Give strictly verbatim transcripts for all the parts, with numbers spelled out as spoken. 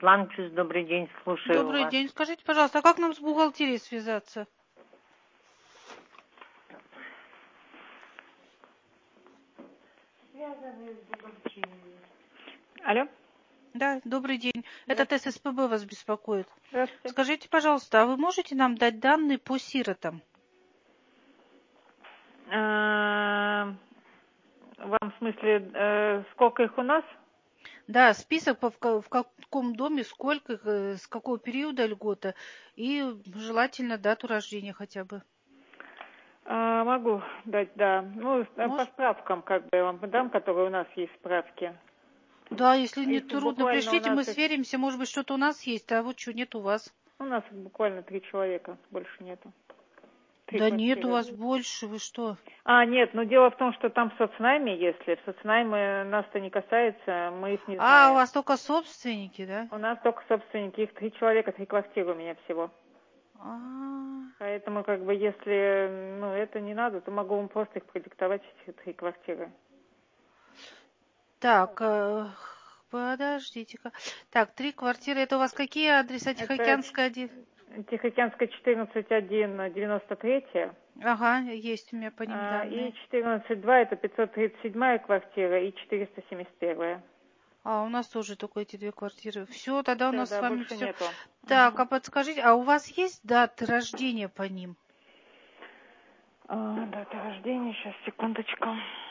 Атланчус, добрый день, слушаю Добрый вас. день. Скажите, пожалуйста, а как нам с бухгалтерией связаться? Связаны с бухгалтерией. Алло? Да, добрый день. Это Здравствуйте. ТССПБ вас беспокоит. Здравствуйте. Скажите, пожалуйста, а вы можете нам дать данные по сиротам? А, Вам в смысле, э, сколько их у нас? Да, список по в ка- в каком доме, сколько, их, э, с какого периода льгота и желательно дату рождения хотя бы. А, Могу дать, да. Ну, э, по Может? справкам как бы я вам дам, которые у нас есть справки. Да, если А не Если трудно, буквально у пришлите, нас мы их, сверимся, может быть, что-то у нас есть, а вот что нет у вас. у нас их буквально три человека, больше нету. Три Да нет у квартиры. вас больше, вы что? А, нет, но дело в том, что там в соцнайме, если в соцнайме нас-то не касается, мы их не А, у знаем. вас только собственники, да? У нас только собственники, их три человека, три квартиры у меня всего. А, Поэтому, как бы, если, ну, это не надо, то могу вам просто их продиктовать, эти три квартиры. так, э, подождите-ка. Так, три квартиры. Это у вас какие адреса? Это Тихоокеанская один? Ч- Тихоокеанская четырнадцать один девяносто три, Ага, есть у меня по ним а, и данные. четырнадцать два это пятьсот тридцать семь квартира и четыреста семьдесят один. А, у нас тоже только эти две квартиры. Все, тогда у Все, нас с да, вами больше все. нету. Так, Ага. а подскажите, а у вас есть даты рождения по ним? А, дата рождения, сейчас, секундочку.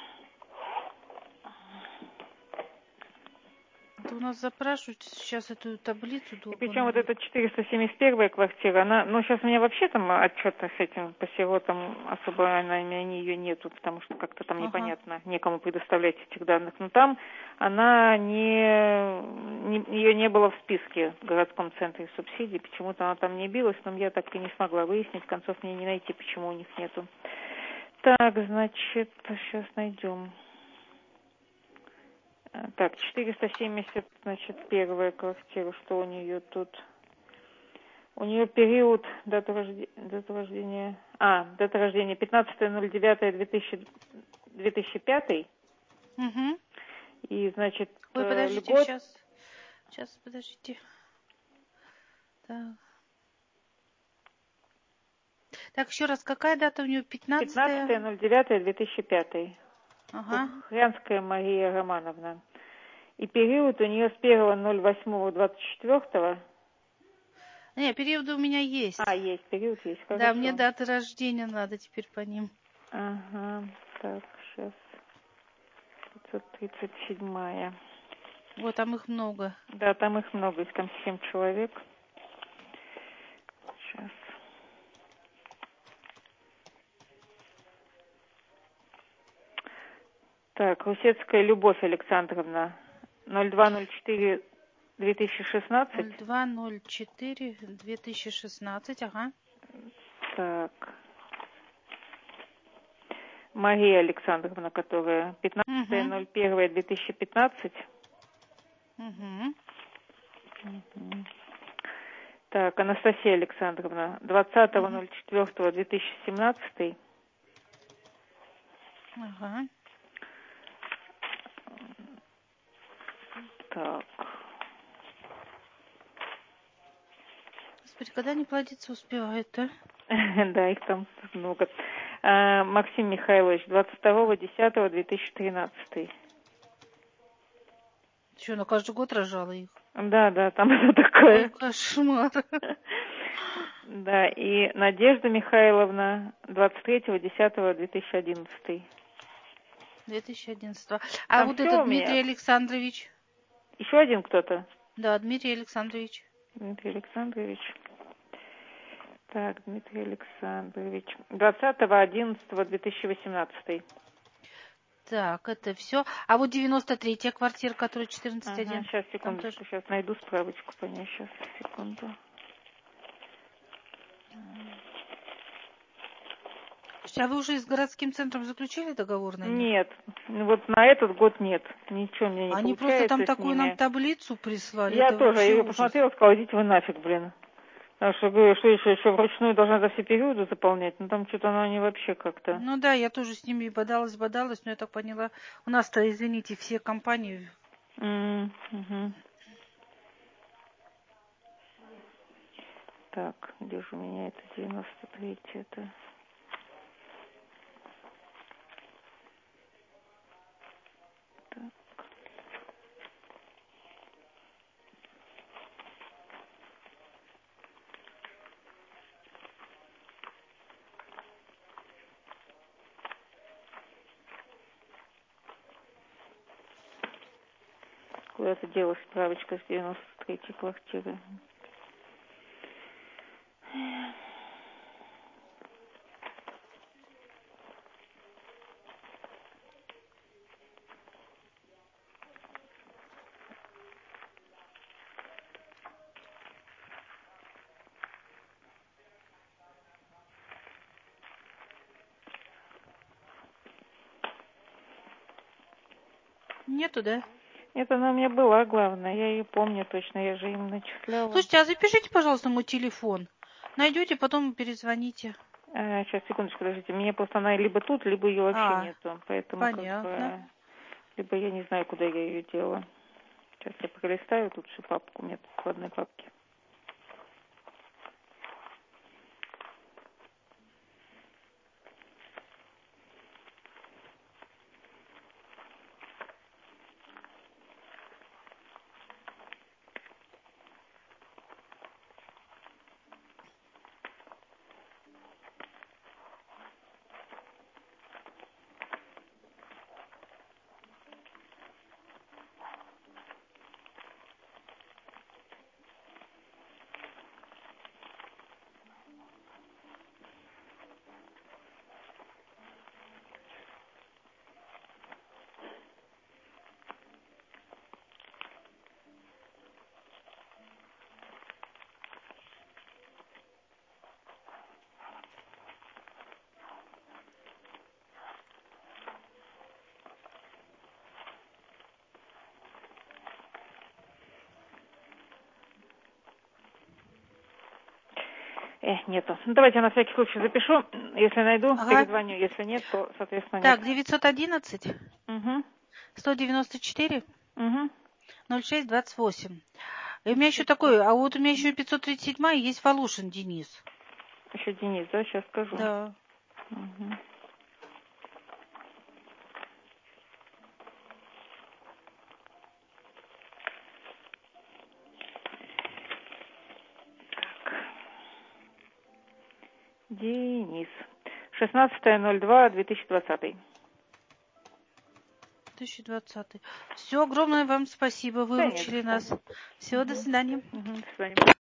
Это у нас запрашивают сейчас эту таблицу И долго причем вот найти. эта четыреста семьдесят первая квартира, она, ну, сейчас у меня вообще там отчета с этим по сиротам особо, она, у меня ее нету, потому что как-то там Ага. непонятно, некому предоставлять этих данных. Но там она не, не ее не было в списке в городском центре субсидий, почему-то она там не билась, но я так и не смогла выяснить, концов мне не найти, почему у них нету. Так, значит, сейчас найдем. Так, четыреста семьдесят, значит, первая квартира, что у нее тут? У нее период дата рождения, дата рождения, а, дата рождения пятнадцатое ноль девятое две тысячи пятый, Угу. и, значит, Ой, э, подождите, льгот сейчас. Сейчас, подождите. Так. Так, еще раз, какая дата у нее? пятнадцатое Пятнадцатое. ноль девятое две тысячи пятый. Ага. Кухрянская Мария Романовна. И период у нее с первого ноль восьмого двадцать четвёртого. Не, периоды у меня А, есть. есть, период есть, Да, мне хорошо. даты рождения надо теперь по ним. Ага, так, сейчас. пятьсот тридцать седьмая. Вот, там их много. Да, там их много, их там семь человек. Сейчас. Так, Русецкая Любовь Александровна, ноль два ноль четыре две тысячи шестнадцать. ноль два ноль четыре две тысячи шестнадцать, ага. Так. Мария Александровна, которая пятнадцатое Угу. ноль первое две тысячи пятнадцать. Угу. Угу. Так, Анастасия Александровна, двадцатого Угу. ноль четвёртого две тысячи семнадцатый. Ага. Так. Господи, когда не плодиться успевает, а? Да, их там много. А, Максим Михайлович, двадцать второго десятого две тысячи тринадцатый. Что, на каждый год рожала их? Да, да, там это Ой, такое. кошмар. Да, и Надежда Михайловна, двадцать третьего десятого две тысячи одиннадцатый. две тысячи одиннадцатого. А Там вот все этот у меня. Дмитрий Александрович? Еще один кто-то? Да, Дмитрий Александрович. Дмитрий Александрович. Так, Дмитрий Александрович. двадцатого одиннадцатого две тысячи восемнадцатый. Так, это все. А вот девяносто третья квартира, которая четырнадцать Ага, один. сейчас, Там тоже. секундочку, сейчас найду справочку по ней. Сейчас, секунду. А вы уже с городским центром заключили договор на них? Нет, вот на этот год нет. Ничего мне не Они просто там получается с такую нам ними. таблицу прислали. Я Это тоже вообще ее ужас. посмотрела, сказала, идите вы нафиг, блин. Потому что говорю, что еще, еще вручную должна за все периоды заполнять, но там что-то оно не вообще как-то. Ну да, я тоже с ними бодалась, бодалась, но я так поняла. У нас-то, извините, все компании. М, мгм. Так, где же у меня это девяносто третий, это... Так. Куда-то делась справочка с девяносто третьей квартиры. Нету, да? Нет, она у меня была, главное, я ее помню точно, я же им начисляла. Слушайте, а запишите, пожалуйста, мой телефон. Найдете, потом перезвоните. А, сейчас, секундочку, подождите. Мне просто она либо тут, либо ее вообще А, нету. Поэтому понятно. как бы... Либо я не знаю, куда я ее дела. Сейчас я пролистаю тут же папку. У меня тут в одной папке. Э, нету. Ну, давайте я на всякий случай запишу. Если найду, Ага. перезвоню. Если нет, то, соответственно, Так, нет. девятьсот одиннадцать, Угу. сто девяносто четыре, Угу. ноль шесть двадцать восемь. И у меня еще такой, а вот у меня еще пятьсот тридцать семь есть Волошин Денис. Еще Денис, да? Сейчас скажу. Да. Угу. Денис. шестнадцатое ноль два две тысячи двадцатый. две тысячи двадцатый. Все, огромное вам спасибо, Да, нет, выручили что. нас. Все, до свидания. Угу. До свидания.